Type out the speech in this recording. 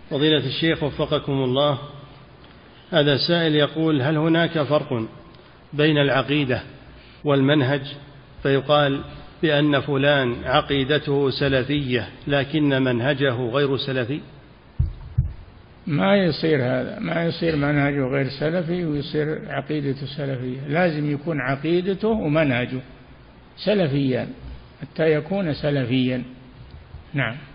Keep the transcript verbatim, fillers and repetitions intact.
فضيلة الشيخ وفقكم الله، هذا سائل يقول: هل هناك فرق بين العقيدة والمنهج، فيقال بأن فلان عقيدته سلفية لكن منهجه غير سلفي؟ ما يصير هذا، ما يصير منهجه غير سلفي ويصير عقيدته سلفية. لازم يكون عقيدته ومنهجه سلفيا حتى يكون سلفيا. نعم.